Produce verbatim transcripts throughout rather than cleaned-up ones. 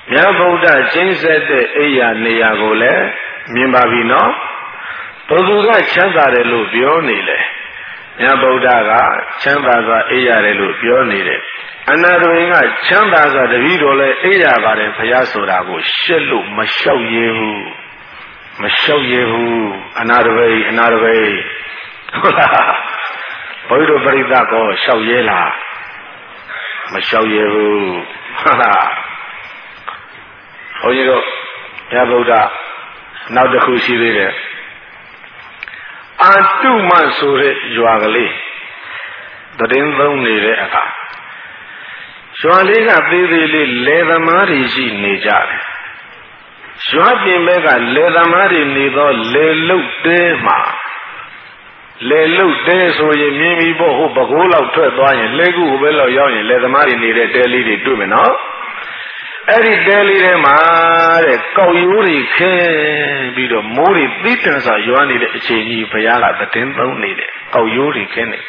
မြတ်ဗုဒ္ဓကျင့်ဆက်တဲ့အိယာနေရာကိုလည်းမြင်ပါပြီနော်ဘုသူကချမ်းသာတယ်လို့ပြောနေလေမြတ်ဗုဒ္ဓကချမ်းသာစွာအိရတယ်လို့ပြောနေတယ်အနာတဝိကချမ်းသာစွာတပည့်တော်လည်းအိရပါတယ်ဘုရားဆိုတာကိုရှက်လို့မလျှောက်ရဘူးမလျှောက်ရဘူးအနာတဝိအနာတဝိဟုတ်လားဘုရားပရိသတ်ကောလျှောက်ရဲလားမလျှောက်ရဘူးဟုတ်လားဘုန်းကြီးတို့ဘုရားဗုဒ္ဓနောက်တစ်ခုရှိသေးတယ်အာတုမဆိုတဲ့ရွာကလေးတည်င်းသုံးနေတဲ့အခါရွာလေးကသေးသေးလေးလယ်သမားတွေရှိနေကြတယ်ရွာပြင်ဘက်ကလယ်သမားတွေနေသောလယ်လုတ်တဲမှာလယ်လုတ်တဲဆိုရင်မြင်ပြီးပေါ့ဟိုပကိုးလောက်ထွက်သွားရင်လက်ကူဘယ်လောက်ရောက်ရင်လယ်သမားတွေနေတဲ့တဲလေးတွေတွေ့မယ်နော်အဲ့ဒီတဲလေးထဲမှာတဲ့ကောက်ရိုးတွေခင်းပြီးတော့မိုးတွေသီးတန်စွာရွာနေတဲ့အချိန်ကြီးဘုရားကတည်င်းသုံးနေတယ်ကောက်ရိုးတွေခင်းနေ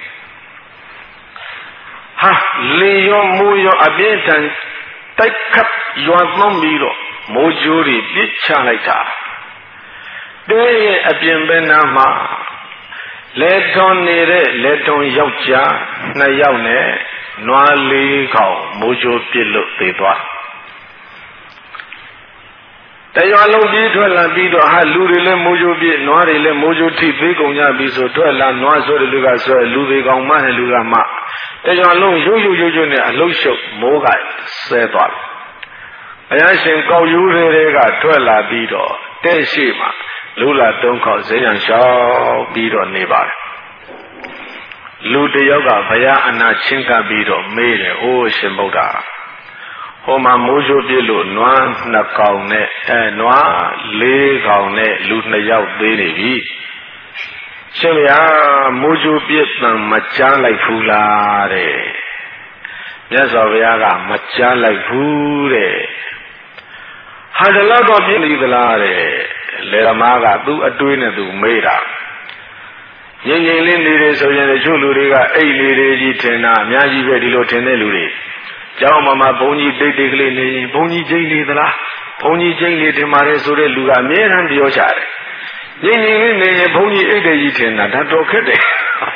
ဟာလေရောမိုးရောအပြင်းထန်တိုက်ခတ်ရွာသွန်းပြီးတော့မိုးကြိုးတွေပြစ်ချလိုက်တာတဲရဲ့အပြင်ဘက်နားမှာလက်ထွန်နေတဲ့လက်ထွန်ယောက်ျားနှစ်ယောက်နဲ့နွားလေးကောင်မိုးကြိုးပြစ်လို့သေသွားတရွာလုံးပြေးထွက်လာပြီးတော့ဟာလူတွေလည်းမိုးကြိုးပြစ်နွားတွေလည်းမိုးကြိုးထိသေးကုန်ကြပြီဆိုထွက်လာနွားဆိုတဲ့လူကဆိုလူတွေကောင်မနဲ့လူကမတရွာလုံးရုပ်ရုပ်ရုပ်ရုပ်နဲ့အလုံးရှုပ်မိုးကဆဲသွားတယ်ဘုရားရှင်ကောက်ရိုးတွေကထွက်လာပြီးတော့တဲ့ရှိမှလူလာတုံးခေါက်ဈေးရန်လျှောက်ပြီးတော့နေပါတယ်လူတယောက်ကဘုရားအနာချင်းကပ်ပြီးတော့မေးတယ်အိုးရှင်ဗုဒ္ဓဟိုမှာမိုးကြိုးပြစ်လို့နွားနှစ်ကောင်နဲ့အဲနွားလေးကောင်နဲ့လူနှစ်ယောက်သေးနေပြီရှင်ဗျာမိုးကြိုးပြစ်တံမကြားလိုက်ဘူးလားတဲ့မြတ်စွာဘုရားကမကြားလိုက်ဘူးတဲ့ဟာတလောက်တော့ပြစ်နေသလားတဲ့လေသမားကသူ့အတွေးနဲ့သူမေးတာငြိမ်ငြိမ်လေးနေတယ်ဆိုရင်တချို့လူတွေကအိတ်လေးတွေကြီးထင်တာအများကြီးပဲဒီလိုထင်တဲ့လူတွေကျောင်းမှာမှာဘုန်းကြီးတိတ်တိတ်ကလေးနေရင်ဘုန်းကြီးချိန်နေသလားဘုန်းကြီးချိန်နေတယ်မှာလေဆိုတဲ့လူကအမြဲတမ်းပြောကြတယ်ငြိမ်ငြိမ်လေးနေရင်ဘုန်းကြီးအိတ်တွေကြီးထင်တာဒါတော့ခက်တယ်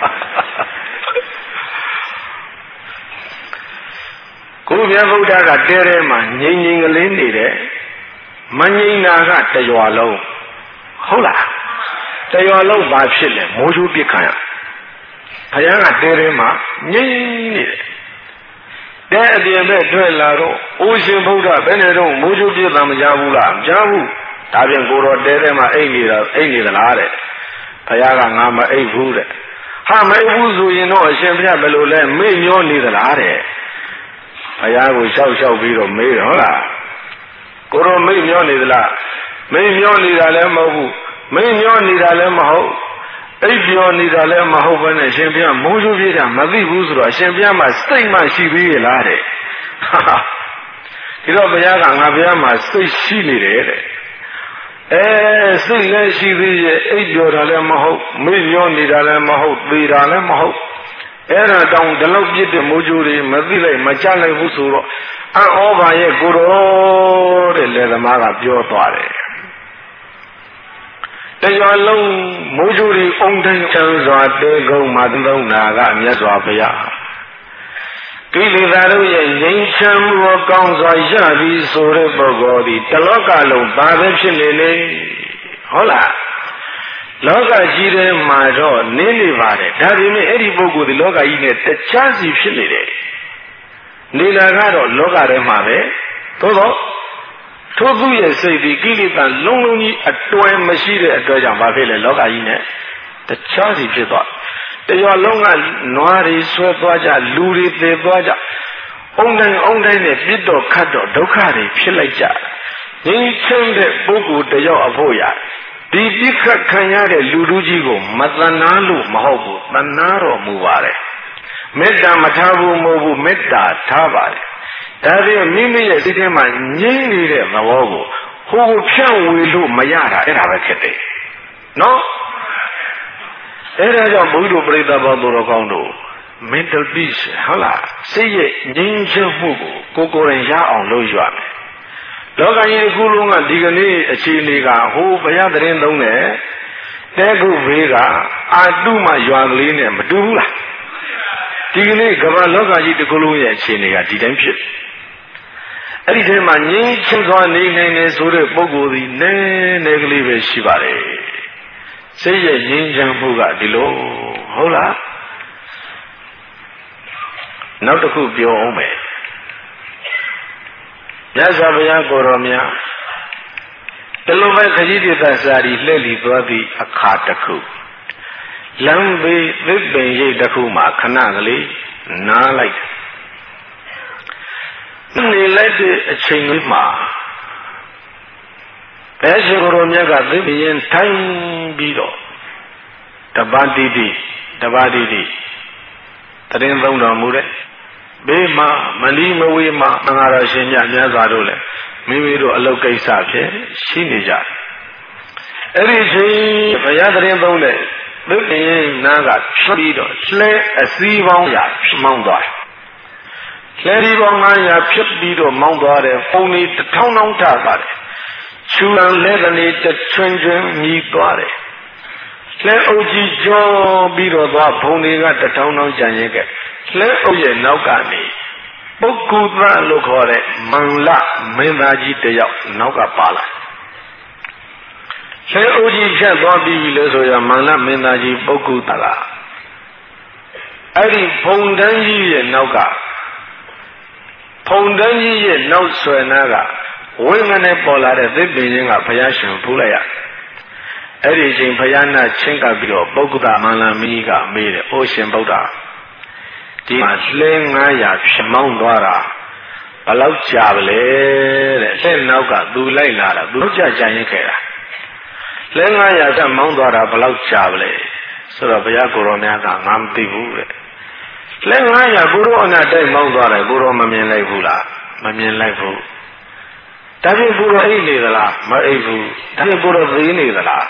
ကိုမြတ်ဗုဒ္ဓကတဲထဲမှာငြိမ်ငြိမ်ကလေးနေတယ်မငြိမ်တာကတရွာလုံးဟုတ်လားတရွာလုံးဘာဖြစ်လဲမိုးချိုးပစ်ခံရဘုရားကတဲထဲမှာငြိမ်နေတယ်တဲအပြင်ဘက်ထွက်လာတော့အိုးရှင်ဗုဒ္ဓဘယ်နဲ့တော့မိုးချိုးပစ်တာမကြဘူးလားမကြဘူးဒါပြန်ကိုတော့တဲထဲမှာအိတ်နေတာအိတ်နေသလားတဲ့ဘုရားကငါမအိတ်ဘူးတဲ့ဟာမအိတ်ဘူးဆိုရင်တော့အရှင်ဘုရားဘယ်လိုလဲမေ့မျောနေသလားတဲ့ဘုရားကိုလျှောက်လျှောက်ပြီးတော့မေးတယ်ဟုတ်လားကိုရောမိတ်မျောနေသလားမိတ်မျောနေတာလည်းမဟုတ်ဘူးမိတ်မျောနေတာလည်းမဟုတ်အိပ်ပြောနေတာလည်းမဟုတ်ဘဲနဲ့ရှင်ဘုရားမိုးချိုးပြေးတာမသိဘူးဆိုတော့ရှင်ဘုရားမှာစိတ်မှရှိသေးရဲ့လားတဲ့ဒီတော့ဘုရားကငါဘုရားမှာစိတ်ရှိနေတယ်တဲ့အဲစိတ်လည်းရှိသေးရဲ့အိပ်ပြောတာလည်းမဟုတ်မိတ်မျောနေတာလည်းမဟုတ်သေတာလည်းမဟုတ်အဲ့ဒါတောင်ဒီလောက်ပြစ်တဲ့မိုးချိုးတွေမသိလိုက်မချလိုက်ဘူးဆိုတော့အံ့ဩပါရဲ့ကိုရောတဲ့လေသမားကပြောသွားတယ်တရွာလုံးမိုးချိုးတွေအုံတိုင်းချမ်းစွာတဲကုန်းမှာသုံးနာကမြတ်စွာဘုရားကိလေသာတို့ရဲ့ငြိမ်းချမ်းမှုကိုကောင်းစွာရပြီးဆိုတဲ့ပုဂ္ဂိုလ်ဒီတလောကလုံးဘာပဲဖြစ်နေလေဟုတ်လားလောကကြီးထဲမှာတော့နင်းနေပါတယ်ဒါပေမဲ့အဲ့ဒီပုဂ္ဂိုလ်ဒီလောကကြီးနဲ့တခြားစီဖြစ်နေတယ်နေတာကတော့လောကထဲမှာပဲသို့တော့ထို့သူရဲ့စိတ်ဒီကိလေသာလုံးလုံးကြီးအတွဲမရှိတဲ့အတွက်ကြောင့်ဘာဖြစ်လဲလောကကြီးနဲ့တခြားစီဖြစ်သွားတရွာလုံးကနွားတွေဆွဲသွားကြလူတွေသေသွားကြအုံတိုင်းအုံတိုင်းနဲ့ပြစ်တော့ခတ်တော့ဒုက္ခတွေဖြစ်လိုက်ကြငြိမ်းချမ်းတဲ့ပုဂ္ဂိုလ်တယောက်အဖို့ရဒီပြစ်ခတ်ခံရတဲ့လူလူကြီးကိုမတနာလို့မဟုတ်ဘူးတနာတော်မူပါတယ်မေတ္တာမထားဘူးမဟုတ်ဘူးမေတ္တာထားပါတယ်ဒါပေမဲ့မိမိရဲ့စိတ်ထဲမှာငြိမ်းနေတဲ့သဘောကိုဟိုကိုဖြန့်ဝေလို့မရတာအဲ့ဒါပဲဖြစ်တယ်နော်အဲ့ဒါကြောင့်ဘုရားပရိသတ်ဘောတော်ကောင်းတို့ mental peace ဟုတ်လားစိတ်ရဲ့ငြိမ်းချမ်းမှုကိုကိုယ်ကိုယ်တိုင်ရအောင်လုပ်ရမယ်လောလောကကြီးတစ်ခုလုံးကဒီကနေ့အခြေအနေကဟိုဘုရားသတင်းသုံးတယ်တဲခုဘေးကအာတုမရွာကလေးနဲ့မတူဘူးလားဒီကနေ့ကမ္ဘာလောကကြီးတစ်ခုလုံးရဲ့အခြေအနေကဒီတိုင်းဖြစ်အဲ့ဒီထဲမှာငြိမ်းချမ်းစွာနေနိုင်နေဆိုတဲ့ပုဂ္ဂိုလ်ဒီနည်းနည်းကလေးပဲရှိပါတယ်စိတ်ရဲ့ငြိမ်းချမ်းမှုကဒီလိုဟုတ်လားနောက်တစ်ခုပြောအောင်မယ်မြတ်စွာဘုရားကိုယ်တော်များတလုံးပဲခကြီးတိသစာရီလှည့်လည်သွားသည့်အခါတစ်ခုလမ်းဘေးသစ်ပင်ရိပ်တစ်ခုမှာခဏကလေးနားလိုက်နေလိုက်တဲ့အချိန်လေးမှာဘယ်ရှိကိုယ်တော်မြတ်ကသစ်ပင်ရင်ထိုင်ပြီးတော့တပါးတိတိတပါးတိတိတရင်သုံးတော်မူတဲ့ဘေးမှာမလီမဝေးမှာအင်္ဂါရရှင်မြတ်များစွာတို့လည်းမိမိတို့အလုတ်ကိစ္စဖြင့်ရှိနေကြတယ်အဲ့ဒီချိန်ဘုရားတရင်သုံးတဲ့သစ်ပင်ရင်နားကထွက်ပြီးတော့လှဲအစည်းပေါင်းရာမောင်းသွားတယ်လှဲဒီပေါင်းငါးရာဖြစ်ပြီးတော့မောင်းသွားတယ်ဖုန်လေးတစ်ထောင်ထောင်ထသွားတယ်ချူလန်လဲကနေတချွန်းချွန်းမြည်သွားတယ်လဲအုပ်ကြီးကျော်ပြီးတော့သွားဖုန်လေးကတစ်ထောင်ထောင်ကြံရင်ကလဲအုပ်ရဲ့နောက်ကနေပုဂ္ဂုသလို့ခေါ်တဲ့မန်လမင်းသားကြီးတယောက်နောက်ကပါလာလဲအုပ်ကြီးဖြတ်သွားပြီးလို့ဆိုရမန်လမင်းသားကြီးပုဂ္ဂုသကအဲ့ဒီဖုန်တန်းကြီးရဲ့နောက်ကဖုန်တန်းကြီးရဲ့နောက်ဆွဲနာကဝိင္ကနဲ့ပေါ်လာတဲ့သစ်ပင်ချင်းကဘုရားရှင်ဖူးလိုက်ရအဲ့ဒီအချိန်ဘုရားနာချင်းကပ်ပြီးတော့ပုဂ္ဂုသမန္လမင်းကြီးကမေးတယ်အိုရှင်ဗုဒ္ဓဒီမှာလှဲငါးရာဖြစ်မောင်းသွားတာဘယ်လောက်ကြာပလဲတဲ့လှဲနောက်ကသူလိုက်လာတာသူကြာကြရင်ခဲ့တာလဲငါးရာကမောင်းသွားတာဘယ်လောက်ကြာပလဲဆိုတော့ဘုရားကိုယ်တော်များကငါမသိဘူးတဲ့လဲငါးရာကိုရောအနာတိုက်မောင်းသွားတယ်ကိုရောမမြင်လိုက်ဘူးလားမမြင်လိုက်ဘူးဒါဖြင့်ကိုရောအိတ်နေသလားမအိတ်ဘူးဒါဖြင့်ကိုရောသေးနေသလား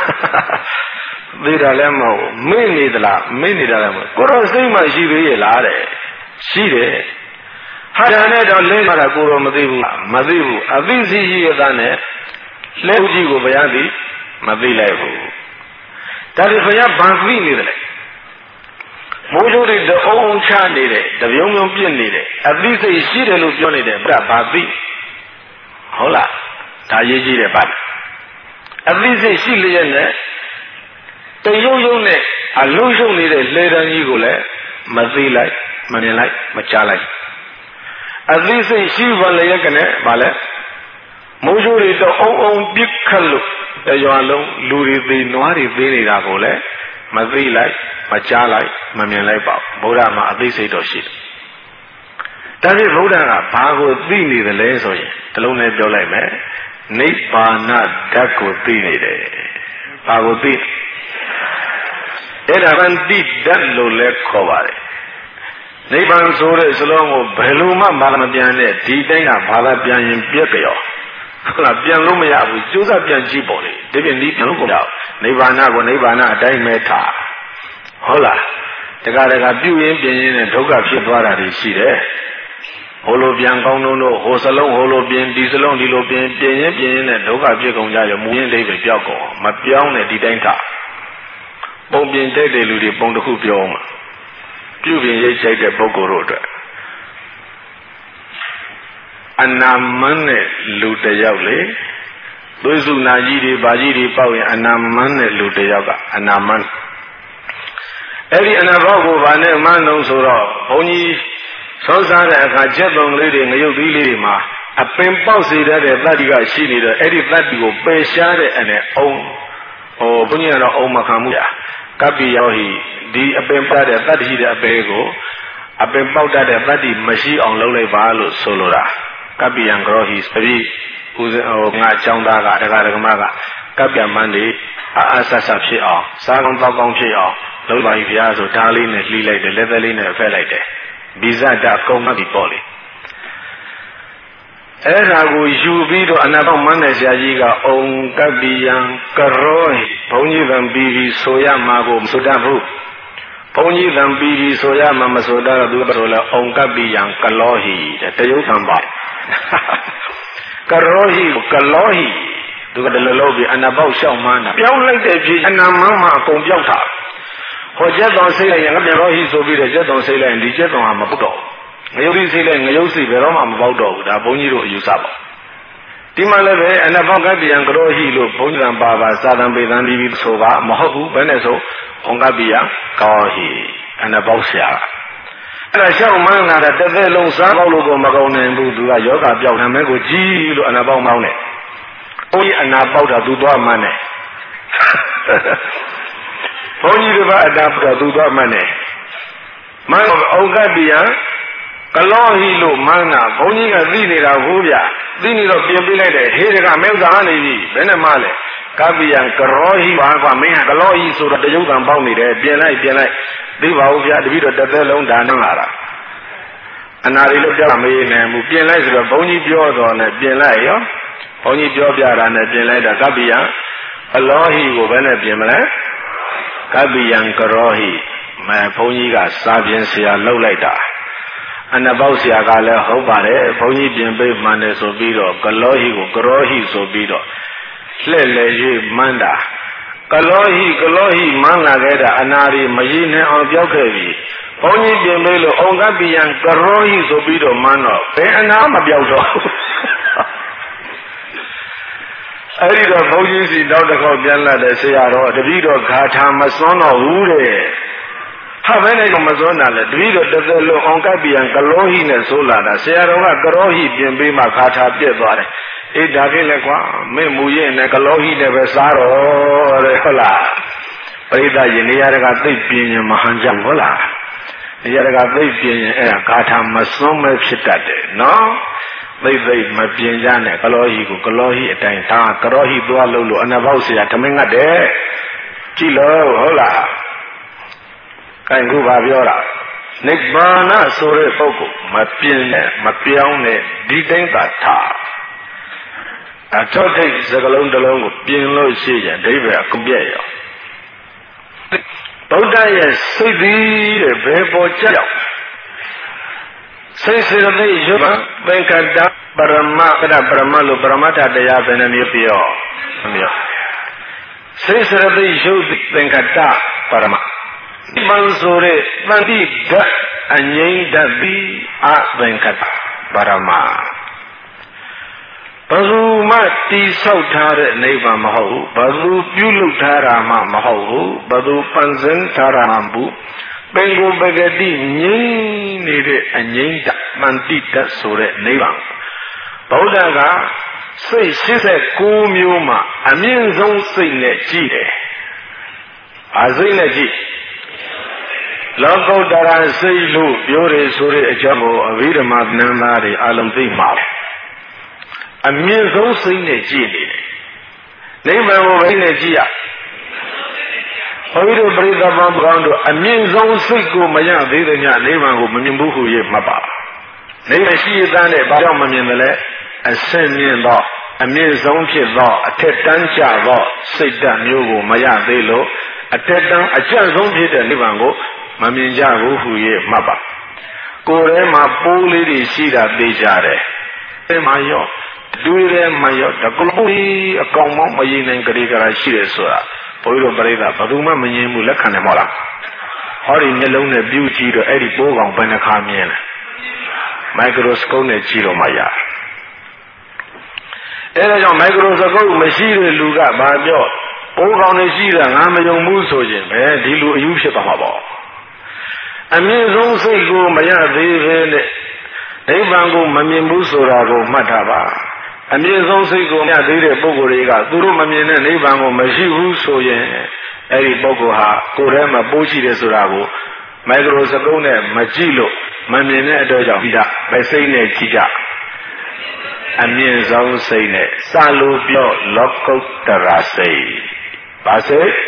သေးတာလည်းမဟုတ်မေ့နေသလားမေ့နေတာလည်းမဟုတ်ကိုရောစိတ်မှရှိသေးရဲ့လားတဲ့ရှိတယ်ဟာဒါနဲ့တော့လဲလာတာကိုရောမသိဘူးမသိဘူးအသိစီရှိရတဲ့နဲ့လဲဦးကြီးကိုဘုရားသိမသိလိုက်ဘူးဒါဖြင့်ဘုရားဘာသိနေတယ်လဲမိုးကြိုးတွေတအုံးချနေတယ်တပြုံပြုံပြစ်နေတယ်အသိစိတ်ရှိတယ်လို့ပြောနေတယ်ဘုရားဘာသိဟုတ်လားဒါရေးကြည့်တယ်ပါအသိစိတ်ရှိလျက်နဲ့တရုံရုံနဲ့အလုံးရှုံနေတဲ့လေတန်းကြီးကိုလည်းမသိလိုက်မမြင်လိုက်မကြားလိုက်အသိစိတ်ရှိပါလျက်ကနဲ့ဗာလဲမိုးကြိုးတွေတအုံးအုံပြစ်ခတ်လို့တရွာလုံးလူတွေသေးနွားတွေသေးနေတာကိုလည်းမသိလိုက်မကြားလိုက်မမြင်လိုက်ပါဘုရားမှာအသိစိတ်တော့ရှိတယ်ဒါဖြင့်ဘုရားကဘာကိုသိနေတယ်လဲဆိုရင်ဒီလုံးနဲ့ပြောလိုက်မယ်နိဗ္ဗာန်ဓာတ်ကိုသိနေတယ်ဘာကိုသိအဲ့ဒါဗန္တိဓာတ်လို့လည်းခေါ်ပါတယ်နိဗ္ဗာန်ဆိုတဲ့စလုံးကိုဘယ်လိုမှမလာမပြန်နဲ့ဒီတိုင်းကဘာသာပြန်ရင်ပြက်ကြောဟုတ်လားပြန်လို့မရဘူးကျိုးစားပြန်ကြည့်ပေါ်လေဒီပြင်ဒီပြန်လို့ကိုရောက်နိဗ္ဗာန်ကိုနိဗ္ဗာန်အတိုင်းပဲထားဟုတ်လားတခါတခါပြုရင်ပြင်ရင်နဲ့ဒုက္ခဖြစ်သွားတာတွေရှိတယ်ဟိုလိုပြန်ကောင်းလို့ဟိုစလုံးဟိုလိုပြင်ဒီစလုံးဒီလိုပြင်ပြင်ရင်ပြင်ရင်နဲ့ဒုက္ခဖြစ်ကုန်ကြရမူရင်းလေးပဲပြောက်ကုန်မပြောင်းနဲ့ဒီတိုင်းထားပုံပြင်တဲ့တဲ့လူတွေပုံတစ်ခုပြောအောင်ပြုပြင်ရိတ်ချိုက်တဲ့ပုဂ္ဂိုလ်တို့အတွက်အနာမန်းတဲ့လူတယောက်လေသွေးစုနာကြီးတွေဘာကြီးတွေပေါက်ရင်အနာမန်းတဲ့လူတယောက်ကအနာမန်းအဲ့ဒီအနာဘောကိုဘာနဲ့မန်းလုံးဆိုတော့ဘုန်းကြီးသောစားတဲ့အခါချက်ပုံလေးတွေငရုတ်သီးလေးတွေမှာအပင်ပေါက်စေတဲ့တတ္တိကရှိနေတော့အဲ့ဒီတတ္တိကိုပယ်ရှားတဲ့အနေအုံဟိုဘုန်းကြီးကတော့အုံမခံမှုရကပ္ပိယောဟိဒီအပင်ပေါက်တဲ့တတ္တိရှိတဲ့အပေကိုအပင်ပေါက်တတ်တဲ့တတ္တိမရှိအောင်လုပ်လိုက်ပါလို့ဆိုလိုတာကပ္ပိယံကရောဟိသတိဦးဇဟိုငါအကြောင်းသားကဒကာဒကမကကပ္ပိယမန်းဒီအာအဆဆဖြစ်အောင်စားကောင်းတောက်ကောင်းဖြစ်အောင်လုပ်ပါပြီဗျာဆိုဓာလေးနဲ့လှီးလိုက်တယ်လက်သက်လေးနဲ့ဖက်လိုက်တယ်ဗိဇတာကုံမှတ်ပြီးပေါ့လေအဲ့ဒါကိုယူပြီးတော့အနာပေါင်းမန်းတဲ့ဆရာကြီးကအုံကပ္ပိယံကရောဟိဘုန်းကြီးကံပြီးပြီးဆိုရမှာကိုမဆိုတတ်ဘူးဘုန်းကြီးကံပြီးပြီးဆိုရမှာမဆိုတတ်တော့သူဆိုလဲအုံကပ္ပိယံကလောဟိတဲ့တယုတ်ခံပါကရောဟိကလောဟိသူကတလလို့ပြီးအနာပေါက်ရှောက်မှန်းတာပြောင်းလိုက်တဲ့ဖြစ်အနာမန်းမှာအကုန်ပြောက်တာဟောကျက်တော်စိတ်လိုက်ရင်ငါကရောဟိဆိုပြီးတော့ကျက်တော်စိတ်လိုက်ရင်ဒီကျက်တော်ဟာမပုတ်တော့ငရုတ်စိတ်လိုက်ငရုတ်စိတ်ဘယ်တော့မှမပေါက်တော့ဘူးဒါဘုန်းကြီးတို့အယူဆပါဒီမှာလည်းပဲအနာပေါက်ကပြန်ကရောဟိလို့ဘုန်းကြီးကပါပါစာတန်ပေတန်ပြီးဆိုပါမဟုတ်ဘူးဘယ်နဲ့ဆိုဩင္ကပိယကောဟိအနာပေါက်ဆရာအဲ့ဒါရှောက်မှန်းလာတဲ့တစ်သက်လုံးစားပေါက်လို့ကိုမကောင်းနိုင်ဘူးသူကယောဂပြောက်နေမဲကိုကြီးလို့အနာပေါက်မောင်းတယ်ဘုန်းကြီးအနာပေါက်တာသူသွားမှန်းတယ်ဘုန်းကြီးတို့ကအနာပေါက်တာသူသွားမှန်းတယ်မန်းဩင္ကပိယကလောဟိလို့မှန်းတာဘုန်းကြီးကသိနေတာဟုတ်ဗျသိနေတော့ပြင်ပေးလိုက်တယ်ဟေးတကမဲဥစ္စာနေပြီဘယ်နဲ့မှလဲကပိယကရောဟိဘာကွာမင်းကကလောဟိဆိုတော့တရုပ်တံပေါက်နေတယ်ပြင်လိုက်ပြင်လိုက်သိပါဦးဗျာတပည့်တော်တစ်သက်လုံးဒါနဲ့လာတာအနာရီလို့ပြောမရနိုင်ဘူးပြင်လိုက်ဆိုတော့ဘုန်းကြီးပြောတော့နဲ့ပြင်လိုက်ရောဘုန်းကြီးပြောပြတာနဲ့ပြင်လိုက်တာကပိယအလောဟိကိုဘယ်နဲ့ပြင်မလဲကပိယံကရောဟိမဲဘုန်းကြီးကစာပြင်ဆရာလှုပ်လိုက်တာအနာပေါက်ဆရာကလည်းဟုတ်ပါတယ်ဘုန်းကြီးပြင်ပေးမှန်းတယ်ဆိုပြီးတော့ကလောဟိကိုကရောဟိဆိုပြီးတော့လှဲ့လေ၍မှန်းတာကလောဟိကလောဟိမှန်းလာခဲ့တာအနာရီမရည်နဲ့အောင်ပြောက်ခဲ့ပြီဘုန်းကြီးပြင်ပေးလို့ဩင္ကပိယံကရောဟိဆိုပြီးတော့မှန်းတော့ဘယ်အနာမပြောက်တော့အဲ့ဒီတော့ဘုန်းကြီးစီတောက်တစ်ခေါက်ပြန်လာတဲ့ဆရာတော်တပည့်တော်ဂါထာမစွန်းတော့ဘူးတဲ့ဟာဘယ်နဲ့တော့မစွန်းတာလဲတပည့်တော်တစ်သက်လုံးဩင္ကပိယံကလောဟိနဲ့ဆိုလာတာဆရာတော်ကကရောဟိပြင်ပေးမှဂါထာပြည့်သွားတယ်အေးဒါဖြင့်လေကွာမင်းမူရင်နဲ့ကလောဟိနဲ့ပဲစားတော့တဲ့ဟုတ်လားပရိသတ်ရင်နေရာတကသိပ်ပြင်းရင်မဟန်ကြဟုတ်လားနေရာတကသိပ်ပြင်းရင်အဲ့ဒါဂါထာမစွန်းပဲဖြစ်တတ်တယ်နော်သိပ်သိပ်မပြင်းကြနဲ့ကလောဟိကိုကလောဟိအတိုင်းဒါကရောဟိသွားလို့လို့အနာပေါက်ဆရာဓမင်းငတ်တယ်ကြည့်လို့ဟုတ်လားခိုင်ခုပါပြောတာနိဗ္ဗာန်ဆိုတဲ့ပုဂ္ဂိုလ်မပြင်းနဲ့မပြောင်းနဲ့ဒီတိုင်းသာထားအထောက်ထိတ်စကလုံးတစ်လုံးကိုပြင်လို့ရှိရင်ဒိဗ္ဗေကပြည့်ရောဗုဒ္ဓရဲ့စိတ်သည်တဲ့ဘယ်ပေါ်ကြောက်စိတ်စေတသိက်ရုပ်သင်္ကတပရမကတပရမလို့ပရမတ္ထတရားဘယ်နှမျိုးပြောမျိုးစိတ်စေတသိက်ရုပ်သင်္ကတပရမဒီမန်ဆိုတဲ့တန်တိဓာတ်အငြိမ့်ဓာတ်ပြီးအသင်္ကတပရမဘယ်သူမှတိဆောက်ထားတဲ့နိဗ္ဗာန်မဟုတ်ဘူးဘယ်သူပြုလုပ်ထားတာမှမဟုတ်ဘူးဘယ်သူပန်ဆင်းထားတာမှမဟုတ်ပင်ကိုပဂတိငြိမ့်နေတဲ့အငြိမ့်တမန္တိတဆိုတဲ့နိဗ္ဗာန်ဗုဒ္ဓကစိတ်၈၉မျိုးမှာအမြင့်ဆုံးစိတ်နဲ့ကြည့်တယ်။အစိတ်နဲ့ကြည့်လောကုတ္တရာစိတ်လို့ပြောရဆိုတဲ့အကြောင်းကိုအဘိဓမ္မာနန္ဒာတွေအလုံးသိမှာအမြင့်ဆုံးစိတ်နဲ့ကြည့်နေတယ်နိဗ္ဗာန်ကိုဘယ်နဲ့ကြည့်ရဘုရားပရိသတ်ပေါင်းကောင်းတို့အမြင့်ဆုံးစိတ်ကိုမရသေးတဲ့ညနိဗ္ဗာန်ကိုမမြင်ဘူးဟု၍မှတ်ပါနိဗ္ဗာန်ရှိသန်းတဲ့ဘာကြောင့်မမြင်တယ်လဲအစင်မြင့်သောအမြင့်ဆုံးဖြစ်သောအထက်တန်းကျသောစိတ်ဓာတ်မျိုးကိုမရသေးလို့အထက်တန်းအကျဉ်းဆုံးဖြစ်တဲ့နိဗ္ဗာန်ကိုမမြင်ကြဘူးဟု၍မှတ်ပါကိုယ်ထဲမှာပိုးလေးတွေရှိတာသိကြတယ်အဲမှာရောတွေးရဲမှာရောတကလုံးအကောင်မောင်းမရင်နိုင်ကြရကြရှိတယ်ဆိုတာဘုရားပရိသတ်ဘယ်သူမှမငြင်းဘူးလက်ခံတယ်မဟုတ်လားဟောဒီမျက်လုံးနဲ့ပြုကြည့်တော့အဲ့ဒီပိုးကောင်ဘယ်နှခါမြင်လဲမိုက်ခရိုစကုပ်နဲ့ကြည့်တော့မှရအဲ့ဒါကြောင့်မိုက်ခရိုစကုပ်မရှိတဲ့လူကဘာပြောပိုးကောင်တွေရှိတာငါမယုံဘူးဆိုရင်ပဲဒီလူအယူဖြစ်သွားမှာပေါ့အမြင့်ဆုံးစိတ်ကိုမရသေးပဲနဲ့နိဗ္ဗာန်ကိုမမြင်ဘူးဆိုတာကိုမှတ်ထားပါအမြင့်ဆုံးစိတ်ကိုမရသေးတဲ့ပုဂ္ဂိုလ်တွေကသူတို့မမြင်တဲ့နိဗ္ဗာန်ကိုမရှိဘူးဆိုရင်အဲ့ဒီပုဂ္ဂိုလ်ဟာကိုယ်ထဲမှာပိုးရှိတယ်ဆိုတာကိုမိုက်ခရိုစကုပ်နဲ့မကြည့်လို့မမြင်တဲ့အတွက်ကြောင့်ဒီကမစိတ်နဲ့ကြည့်ကြအမြင့်ဆုံးစိတ်နဲ့စလို့ပြောလောကုတ္တရာစိတ်ပါစိတ်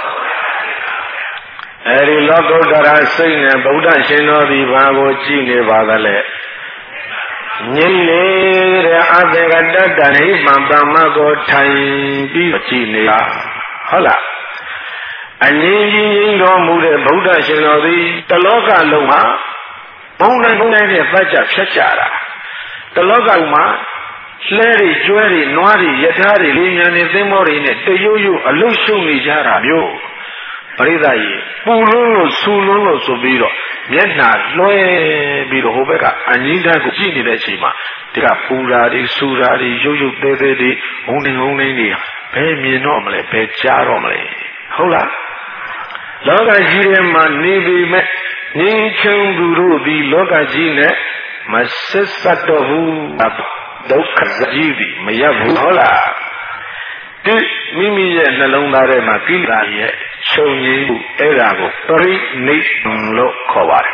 အဲဒီလောကုတ္တရာစိတ်နဲ့ဗုဒ္ဓရှင်တော်ဒီဘာကိုကြည့်နေပါသလဲငြိမ့်လေတဲ့အသေကတ္တနိဗ္ဗာန်ပမကိုထိုင်ပြီးကြည့်နေတာဟုတ်လားအငြိမ့်ကြီးငြိမ့်တော်မူတဲ့ဗုဒ္ဓရှင်တော်သည်တလောကလုံးမှာဘုံတိုင်းဘုံတိုင်းနဲ့ပတ်ကြဖြတ်ကြတာတလောကမှာလှဲတွေကျွဲတွေနွားတွေယထာတွေလေမြန်တွေသင်းမောတွေနဲ့တရုတ်ရုပ်အလုရှုံနေကြတာမျိုးပရိသတ်ကြီးပူလုံးလို့ဆူလုံးလို့ဆိုပြီးတော့မျက်နှာလွှဲပြီးတော့ဟိုဘက်ကအငြင်းတန်းကိုကြည့်နေတဲ့အချိန်မှာဒီကပူတာတွေဆူတာတွေရုပ်ရုပ်သေးသေးတွေဘုံနေဘုံနေတွေဘယ်မြင်တော့မလဲဘယ်ကြားတော့မလဲဟုတ်လားလောကကြီးထဲမှာနေပြီမဲ့ငြိမ်းချမ်းသူတို့ဒီလောကကြီးနဲ့မဆက်ဆက်တော့ဘူးဒုက္ခကြီးပြီမရဘူးဟုတ်လားဒီမိမိရဲ့နှလုံးသားထဲမှာကိလေသာရဲ့ချုပ်ငြိမ်းမှုအဲ့ဒါကိုပရိနိဗ္ဗာန်လို့ခေါ်ပါတယ်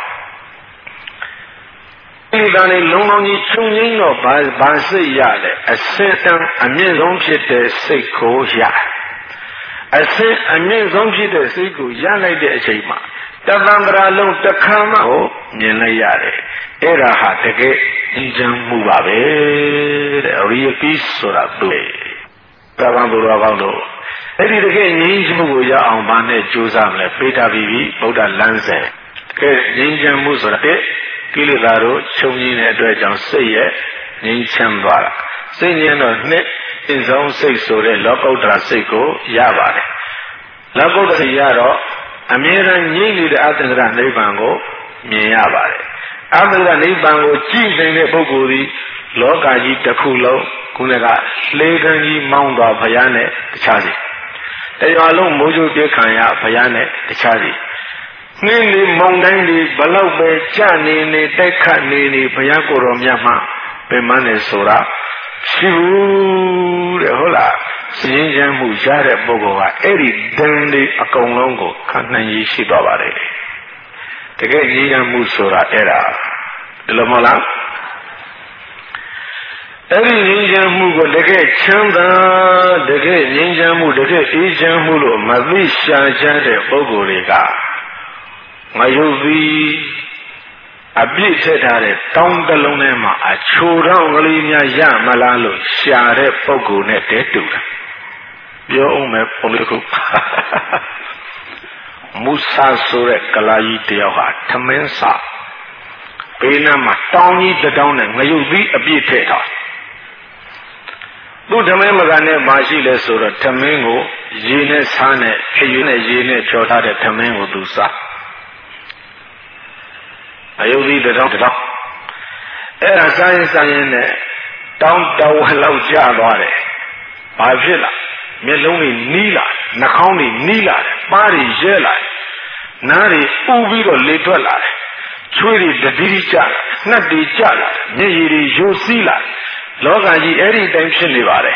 ကိလေသာနဲ့လုံးလုံးကြီးချုပ်ငြိမ်းတော့ဘာဘာစိတ်ရလဲအစစ်တမ်းအမြင့်ဆုံးဖြစ်တဲ့စိတ်ကိုရအစစ်အမြင့်ဆုံးဖြစ်တဲ့စိတ်ကိုရလိုက်တဲ့အချိန်မှာတသံ္ဍရာလုံးတစ်ခါမှကိုမြင်လိုက်ရတယ်အဲ့ဒါဟာတကယ်အင်းချမ်းမှုပါပဲတဲ့ရိယပိဆိုတာသူတပံသူတော်ကောင်းတို့အဲ့ဒီတကယ်ငြိမ်းချမ်းမှုကိုရအောင်ဗာနဲ့ကြိုးစားမလဲပေးတာပြီးပြီဗုဒ္ဓလမ်းစဉ်တကယ်ငြိမ်းချမ်းမှုဆိုတာတဲ့ကိလေသာတို့ချုပ်ငြိမ်းတဲ့အတွက်ကြောင့်စိတ်ရဲ့ငြိမ်းချမ်းသွားတာစိတ်ငြိမ်းတော့နှစ်အင်းဆုံးစိတ်ဆိုတဲ့လောကုတ္တရာစိတ်ကိုရပါတယ်လောကုတ္တရာရတော့အမြဲတမ်းငြိမ့်နေတဲ့အတ္တရနိဗ္ဗာန်ကိုမြင်ရပါတယ်အတ္တရနိဗ္ဗာန်ကိုကြည့်နေတဲ့ပုဂ္ဂိုလ်ဒီလောကကြီးတစ်ခုလုံးခုနကလှေကမ်းကြီးမောင်းသွားဘုရားနဲ့တခြားစီတရားလုံးမိုးကြိုးပြေခံရဘုရားနဲ့တခြားစီနှင်းနေမုန်တိုင်းတွေဘလောက်ပဲကြနေနေတိုက်ခတ်နေနေဘုရားကိုယ်တော်မြတ်မှပင်မနဲ့ဆိုတာရှိဘူးတဲ့ဟုတ်လားစည်ရင်မှုရတဲ့ပုဂ္ဂိုလ်ကအဲ့ဒီဒဏ်တွေအကုန်လုံးကိုခံနိုင်ရရှိသွားပါတယ်တကယ်ရည်ရမှုဆိုတာအဲ့ဒါဒီလိုမဟုတ်လားအဲ့ဒီငြိမ်းချမ်းမှုကိုတကယ်ချမ်းသာတကယ်ငြိမ်းချမ်းမှုတကယ်အေးချမ်းမှုလို့မသိရှာချမ်းတဲ့ပုဂ္ဂိုလ်တွေကငါယုတ်ပြီးအပြည့်ထည့်ထားတဲ့တောင်းတလုံးထဲမှာအချိုတော်ကလေးများရမလားလို့ရှာတဲ့ပုဂ္ဂိုလ်နဲ့တည်းတူတာပြောအောင်မယ်ပုံလေးခုမူဆာဆိုတဲ့ကလာကြီးတယောက်ဟာထမင်းစာဘေးနားမှာတောင်းကြီးတစ်တောင်းနဲ့ငရုတ်သီးအပြည့်ထည့်ထားသူ့ထမင်းမကန်နဲ့မရှိလဲဆိုတော့ထမင်းကိုရေနဲ့ဆားနဲ့ခရွေးနဲ့ရေနဲ့ဖြောထားတဲ့ထမင်းကိုသူစားအယုဒ္ဓီတစ်တောင်းတစ်တောင်းအဲ့ဒါစားရင်စားရင်နဲ့တောင်းတဝက်လောက်ကျသွားတယ်ဘာဖြစ်လားမျက်လုံးတွေနီးလာနှာခေါင်းတွေနီးလာတယ်ပါးတွေရဲလာတယ်နားတွေဥပြီးတော့လေထွက်လာတယ်ချွေးတွေတတိတိကျလာနှက်တွေကျလာမျက်ရည်တွေယိုစီးလာလောကကြီးအဲ့ဒီတိုင်းဖြစ်နေပါတယ်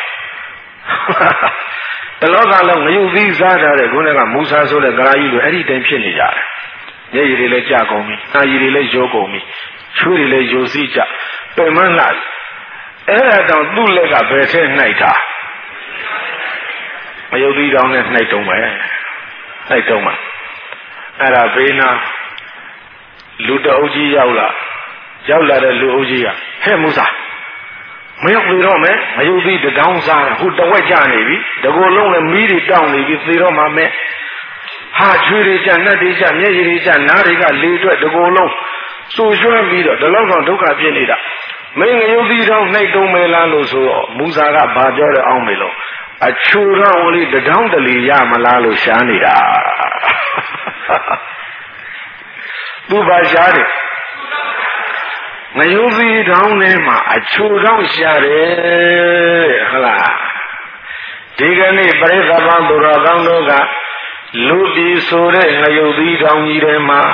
တလောကလုံးငရုတ်သီးစားထားတဲ့ခုနကမူဆာဆိုတဲ့ဂရာကြီးလိုအဲ့ဒီတိုင်းဖြစ်နေကြတယ်မျက်ရည်တွေလည်းကျကုန်ပြီနာရည်တွေလည်းယိုကုန်ပြီချွေးတွေလည်းယိုစီးကျပင်မလာအဲ့ဒါတောင်သူ့လက်ကဘယ်ထဲနှိုက်တာမယုတ်သီးတောင်းနဲ့နှိုက်တုံးပဲနှိုက်တုံးမှာအဲ့ဒါဘေးနာလူတအုပ်ကြီးရောက်လာရောက်လာတဲ့လူအုပ်ကြီးကဟဲ့မူဆာမရောက်ပြီတော့မယ်မယုတ်သီးတောင်းစားဟိုတဝက်ကျနေပြီတကူလုံးလည်းမီးတွေတောင်းနေပြီသေတော့မှမဲ့ဟာချွေးတွေကျနှက်တွေကျမျက်ရည်တွေကျနားတွေကလေထွက်တကူလုံးစူရွှဲပြီးတော့ဒီလောက်တော့ဒုက္ခဖြစ်နေတာမင်းငရုတ်သီးတောင်းနှိုက်တုံးမယ်လားလို့ဆိုတော့မူဆာကဘာပြောတယ်အောင်မေလို့အချူတော်လေးတထောင်းတလီရမလားလို့ရှားနေတာသူပါရှားတယ်ငရုတ်သီးတောင်းထဲမှာအချူတော်ရှားတယ်ဟုတ်လားဒီကနေ့ပရိသတ်ပန်သူတော်ကောင်းတို့ကလူပြည်ဆိုတဲ့ငရုတ်သီးတောင်းကြီးထဲမှာ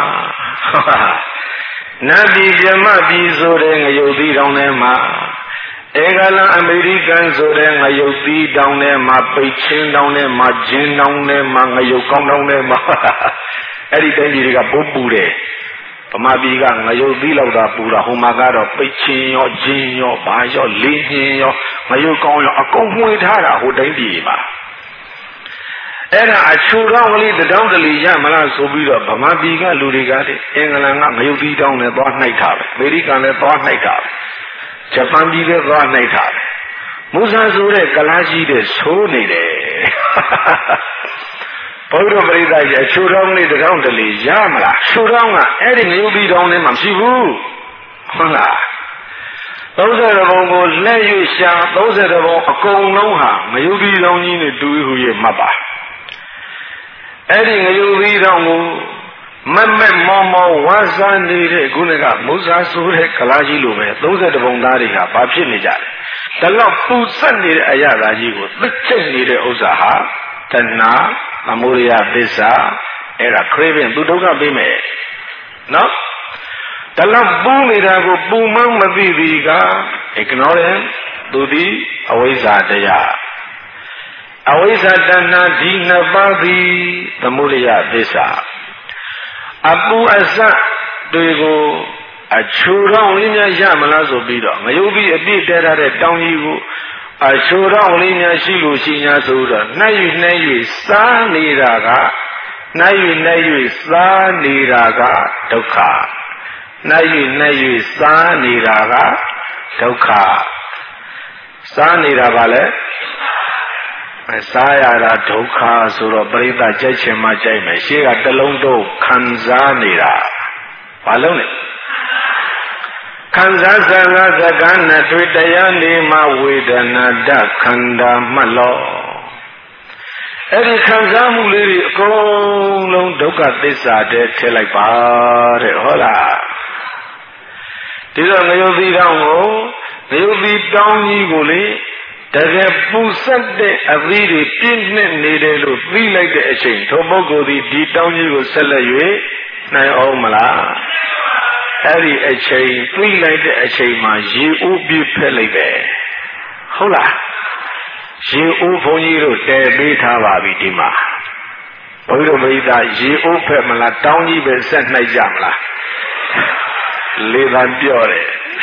နတ်ပြည်ပြမပြည်ဆိုတဲ့ငရုတ်သီးတောင်းထဲမှာဧကလအမေရိကန်ဆိုတဲ့ငရုတ်သီးတောင်းထဲမှာပိတ်ချင်းတောင်းထဲမှာဂျင်းတောင်းထဲမှာငရုတ်ကောင်းတောင်းထဲမှာအဲ့ဒီတိုင်းပြည်တွေကပိုးပူတယ်ဗမာပြည်ကငရုတ်သီးလောက်သာပူတာဟိုမှာကတော့ပိတ်ချင်းရောဂျင်းရောဘာရောလေးညင်းရောငရုတ်ကောင်းရောအကုန်မှွေထားတာဟိုတိုင်းပြည်မှာအဲ့ဒါအချူတော်ကလေးတတောင်းတလီရမလားဆိုပြီးတော့ဗမာပြည်ကလူတွေကလေအင်္ဂလန်ကငရုတ်သီးတောင်းနဲ့သွားနှိုက်တာပဲအမေရိကန်လည်းသွားနှိုက်တာပဲဂျပန်ပြည်လည်းသွားနှိုက်တာပဲမူဆာဆိုတဲ့ကလားကြီးတဲ့ဆိုးနေတယ်ဘုရားပရိသတ်ရဲ့အချူတော်ကလေးတတောင်းတလီရမလားချူတော်ကအဲ့ဒီငရုတ်သီးတောင်းနဲ့မှမရှိဘူးဟုတ်လားသုံးဆယ်တဘုံကိုလက်၍ရှာသုံးဆယ်တဘုံအကုန်လုံးဟာငရုတ်သီးတောင်းကြီးနဲ့တူဟု၍မှတ်ပါအဲ့ဒီငရုတ်သီးတောင်းကိုမက်မက်မောမောဝါစားနေတဲ့ခုနကမုဇာဆိုတဲ့ကလားကြီးလိုပဲသုံးဆယ်တဘုံသားတွေဟာဘာဖြစ်နေကြလဲဒါတော့ပူဆက်နေတဲ့အရာသားကြီးကိုသိချိတ်နေတဲ့ဥစ္စာဟာတဏှာသမုဒယသစ္စာအဲ့ဒါ craving သူဒုက္ခပေးမယ်နော်ဒါတော့ပူနေတာကိုပူမှန်းမသိသည်က ignorance သူသည်အဝိဇ္ဇာတရားအဝိဇ္ဇာတဏှာဒီနှစ်ပါးသည်သမုဒယသစ္စာအပူအစတွေကိုအချူတော်လေးများရမလားဆိုပြီးတော့ငရုတ်ပြီးအပြည့်တဲထားတဲ့တောင်ကြီးကိုအချူတော်လေးများရှိလို့ရှိ냐ဆိုတော့နှက်၍နှက်၍စားနေတာကနှက်၍နှက်၍စားနေတာကဒုက္ခနှက်၍နှက်၍စားနေတာကဒုက္ခစားနေတာကလည်းစားရတာဒုက္ခဆိုတော့ပရိသတ်ကြိုက်ချင်မှကြိုက်မယ်ရှေ့ကတလုံးတော့ခံစားနေတာဘာလို့လဲခံစားစကားစကားနဲ့တွေ့တရားနေမှဝေဒနာတခန္ဓာမှတ်လို့အဲ့ဒီခံစားမှုလေးတွေအကုန်လုံးဒုက္ခသစ္စာတည်းထည့်လိုက်ပါတဲ့ဟုတ်လားဒီတော့ငရုတ်သီးတောင်းကိုငရုတ်သီးတောင်းကြီးကိုလေတကယ်ပူဆက်တဲ့အသီးတွေပြင်းနှက်နေတယ်လို့သိလိုက်တဲ့အချိန်ထိုပုဂ္ဂိုလ်သည်ဒီတောင်းကြီးကိုဆက်လက်၍နိုင်အောင်မလားအဲ့ဒီအချိန်သိလိုက်တဲ့အချိန်မှာရေအိုးပြည့်ဖက်လိုက်ပဲဟုတ်လားရေအိုးဘုန်းကြီးတို့တည်ပေးထားပါပြီဒီမှာဘုန်းကြီးတို့မိသားရေအိုးဖက်မလားတောင်းကြီးပဲဆက်နှိုက်ကြမလားလေသာပြော့တယ်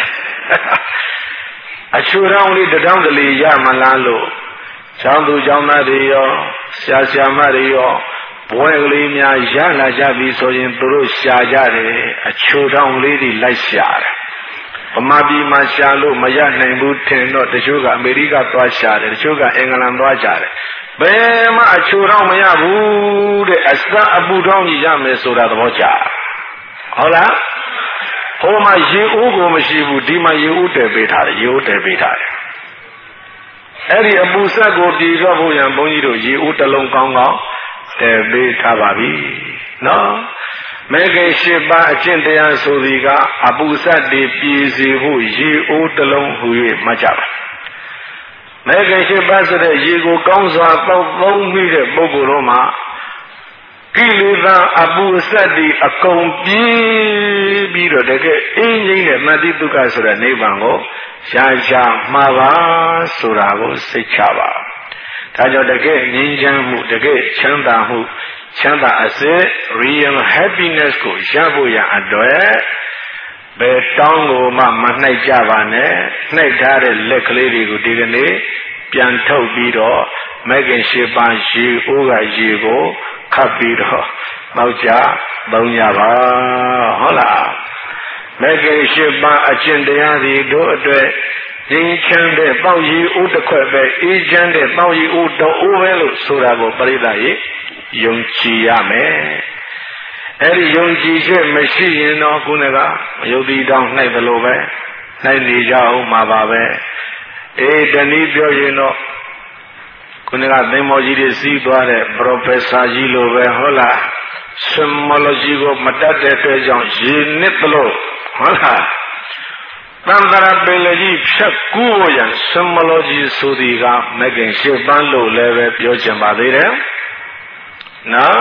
အချူတောင်းလေးတောင်းတလေရမလားလို့ကျောင်းသူကျောင်းသားတွေရောဆရာဆရာမတွေရောဘွဲကလေးများရလာကြပြီဆိုရင်သူတို့ရှာကြတယ်အချူတောင်းလေးတွေလိုက်ရှာတယ်ဗမာပြည်မှာရှာလို့မရနိုင်ဘူးထင်တော့တချို့ကအမေရိကသွားရှာတယ်တချို့ကအင်္ဂလန်သွားရှာတယ်ဘယ်မှအချူတောင်းမရဘူးတဲ့အစအပူတောင်းကြီးရမယ်ဆိုတာသဘောကျဟုတ်လားဟိုမှာရေအိုးကိုမရှိဘူးဒီမှာရေအိုးတည်ပေးထားတယ်ရေအိုးတည်ပေးထားတယ်အဲ့ဒီအပူဆက်ကိုတည်တော့ဖို့ရန်ဘုန်းကြီးတို့ရေအိုးတစ်လုံးကောင်းကောင်းတည်ပေးထားပါပြီနော်မဲခင်ရှစ်ပါးအကျင့်တရားဆိုသည်ကအပူဆက်တည်ပြည်စီဖို့ရေအိုးတစ်လုံးဟူ၍မှတ်ကြပါမဲခင်ရှစ်ပါးဆိုတဲ့ရေကိုကောင်းစွာတောက်သုံးမိတဲ့ပုဂ္ဂိုလ်တို့မှာကိလေသာအပူအဆက်တွေအကုန်ပြေးပြီးတော့တကယ်အင်းကြီးနဲ့မတ္တိဒုက္ခဆိုတဲ့နိဗ္ဗာန်ကိုရှားရှားမှားပါဆိုတာကိုစိတ်ချပါဒါကြောင့်တကယ်ငြိမ်းချမ်းမှုတကယ်ချမ်းသာမှုချမ်းသာအစစ် real happiness ကိုရဖို့ရအတွက်ဘယ်တောင်းကိုမှမနှိုက်ကြပါနဲ့နှိုက်ထားတဲ့လက်ကလေးတွေကိုဒီကနေ့ပြန်ထုတ်ပြီးတော့မဂ္ဂင်၈ပါးရေအိုးကရေကိုခပ်ပြီးတော့တောက်ကြသုံးကြပါဟုတ်လားမဂ္ဂင်၈ပါးအကျင့်တရားတွေတို့အတွက်ငြိမ်းချမ်းတဲ့ပေါ့ရီအိုးတစ်ခွက်ပဲအေးချမ်းတဲ့ပေါ့ရီအိုးတော့အိုးပဲလို့ဆိုတာကိုပရိသတ်ရေယုံကြည်ရမယ်အဲ့ဒီယုံကြည်ချက်မရှိရင်တော့ခုနကယုတ်တိတောင်းနှိုက်သလိုပဲနှိုက်နေကြအောင်မှာပါပဲအေးတနည်းပြောရင်တော့ခုနကသင်္ဘောကြီးတွေစီးသွားတဲ့ professor ကြီးလိုပဲဟုတ်လား symbology ကိုမတတ်တဲ့အတွက်ကြောင့်ရေနစ်သလိုဟုတ်လားတန်တရာပင်ကြီးဖြတ်ကူးရန် symbology ဆိုဒီကမဂ္ဂင်၈ပါးလို့လည်းပဲပြောချင်ပါသေးတယ်နော်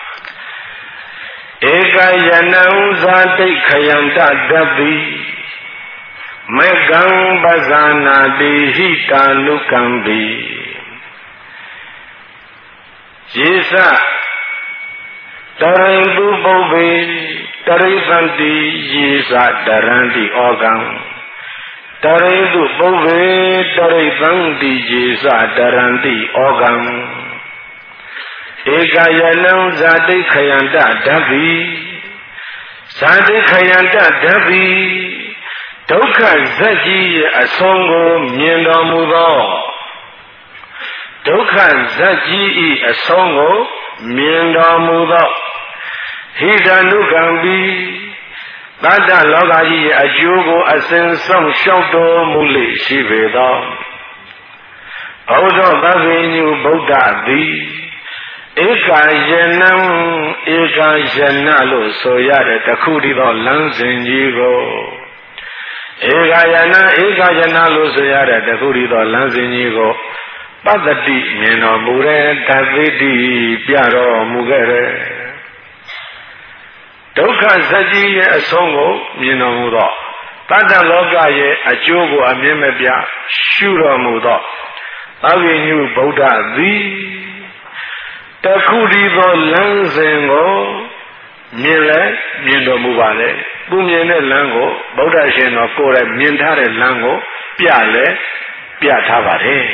ဧကယနံဇာတိခယန္တတပိမေကံပဇာနာတိဟိတာနုကံပိယေသတရိတုပုဗ္ဗေတရိသန္တိယေသတရန္တိဩကံတရိတုပုဗ္ဗေတရိသန္တိယေသတရန္တိဩကံဧကယနံဇာတိခယန္တဓဗ္ဗိဇာတိခယန္တဓဗ္ဗိဒုက္ခဇက်ကြီးရဲ့အဆုံးကိုမြင်တော်မူသောဒုက္ခဇက်ကြီးဤအဆုံးကိုမြင်တော်မူသောဟိတနုကံပိသတတ္တလောကကြီးရဲ့အကျိုးကိုအစဉ်ဆုံးလျှောက်တော်မူလေရှိပေသောဘုဒ္ဓသဗ္ဗညုဗုဒ္ဓသည်ဧကယနံဧကယနလို့ဆိုရတဲ့တခုတည်းသောလမ်းစဉ်ကြီးကိုဧကယနဧကယနလို့ဆိုရတဲ့တခုတည်းသောလမ်းစဉ်ကြီးကိုပတ္တိမြင်တော်မူတဲ့တသိတိပြတော်မူခဲ့တဲ့ဒုက္ခစัจကြီးရဲ့အဆုံးကိုမြင်တော်မူသောတတ္တလောကရဲ့အကျိုးကိုအမြင်မပြရှုတော်မူသောသဗ္ဗညုဗုဒ္ဓသည်တခုတည်းသောလမ်းစဉ်ကိုမြင်လဲမြင်တော်မူပါလေသူမြင်တဲ့လမ်းကိုဗုဒ္ဓရှင်တော်ကိုယ်တိုင်မြင်ထားတဲ့လမ်းကိုပြလဲပြထားပါတယ်